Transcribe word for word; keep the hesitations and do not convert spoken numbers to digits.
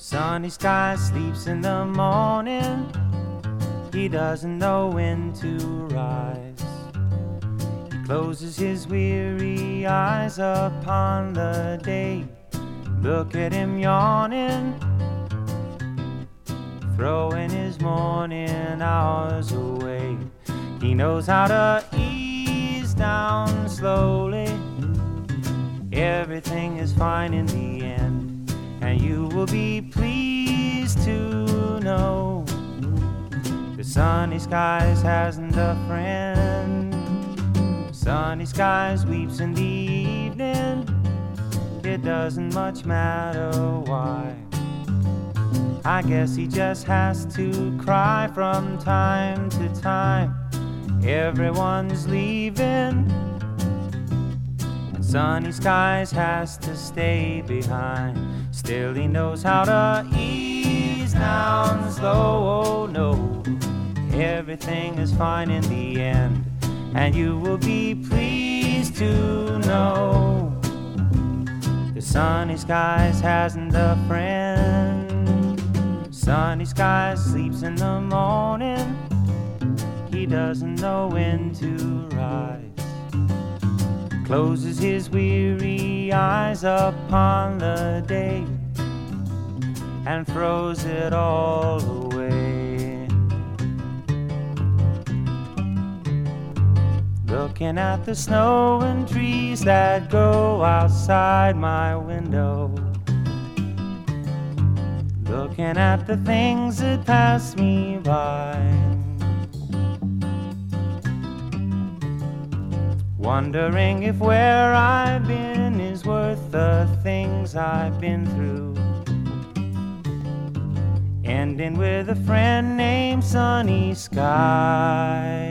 Sunny sky sleeps in the morning. He doesn't know when to rise. He closes his weary eyes upon the day. Look at him yawning, throwing his morning hours away. He knows how to ease down slowly. Everything is fine in the end, and you will be pleased to know the sunny skies hasn't a friend. Sunny skies weeps in the evening. It doesn't much matter why. I guess he just has to cry from time to time. Everyone's leaving, and sunny skies has to stay behind. Still he knows how to ease down slow. Oh no, everything is fine in the end, and you will be pleased to know the sunny skies hasn't a friend. Sunny skies sleeps in the morning. He doesn't know when to rise. Closes his weary eyes upon the day and throws it all away. Looking at the snow and trees that grow outside my window. Looking at the things that pass me by. Wondering if where I've been is worth the things I've been through. Ending with a friend named Sunny Sky.